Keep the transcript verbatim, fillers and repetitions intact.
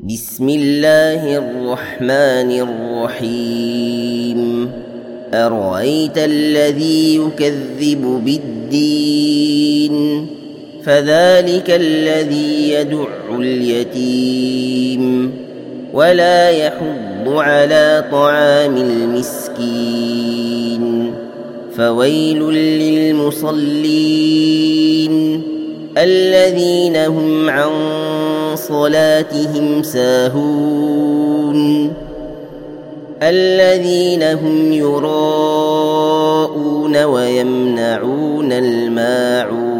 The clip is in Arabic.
بسم الله الرحمن الرحيم أرأيت الذي يكذب بالدين فذلك الذي يدع اليتيم ولا يحض على طعام المسكين فويل للمصلين الذين هم عن صلاتهم ساهون الذين هم يراءون ويمنعون الماعون